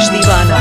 उमेश दीवाना।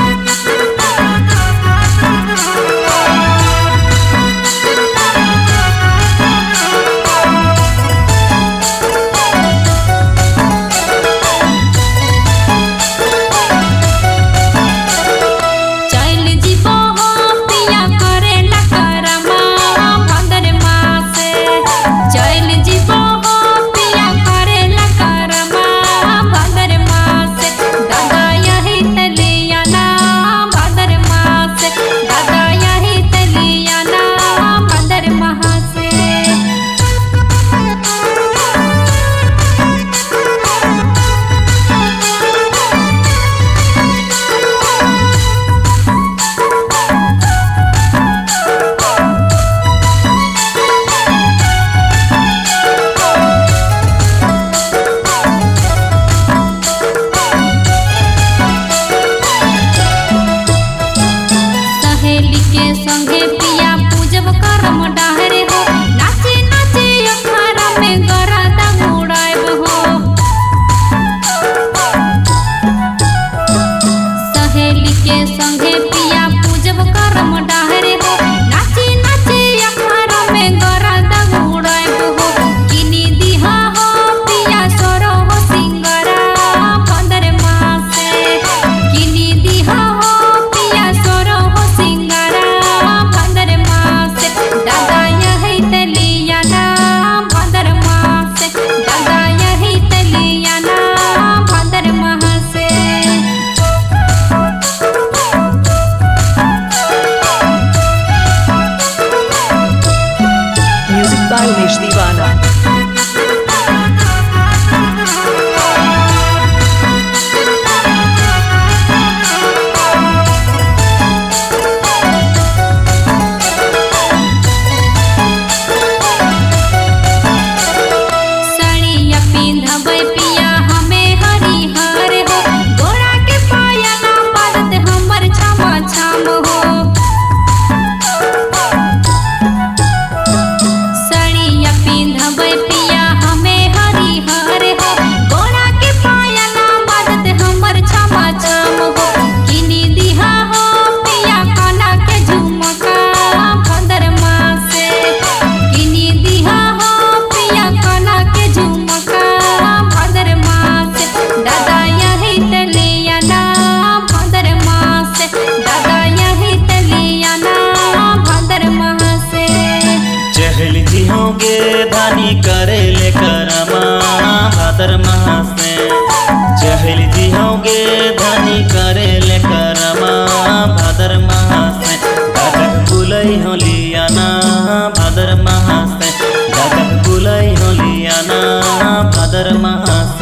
उमेश दीवाना। धानी करे ले करमा भादर माह से चहल जी होगे धानी करे ले करमा भादर माह से दादक बुलई हो लियाना भादर माह से दादक बुलई हो लियाना भादर माह से।